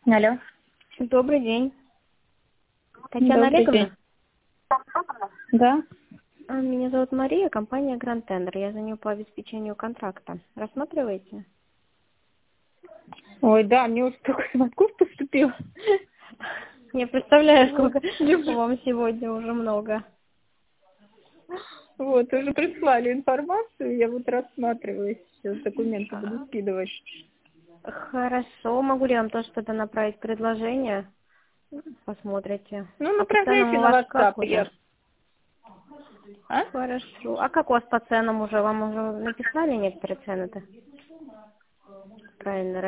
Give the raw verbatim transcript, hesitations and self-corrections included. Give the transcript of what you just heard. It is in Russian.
Алло. Добрый день. Татьяна Добрый Олеговна? день. Да. А, Меня зовут Мария, компания Grand Tender. Я звоню по обеспечению контракта. Рассматриваете? Ой, да, мне уже только звонков поступило. Я представляю, Вот, сколько мне уже- вам сегодня уже много. вот, уже прислали информацию, я вот рассматриваю сейчас, документы буду скидывать. Хорошо, могу ли я вам тоже что-то направить предложение? Посмотрите. Ну, А по ценам направляйте у на вас WhatsApp, как уже? я... А? Хорошо. А как у вас по ценам уже? Вам уже написали некоторые цены-то? Правильно,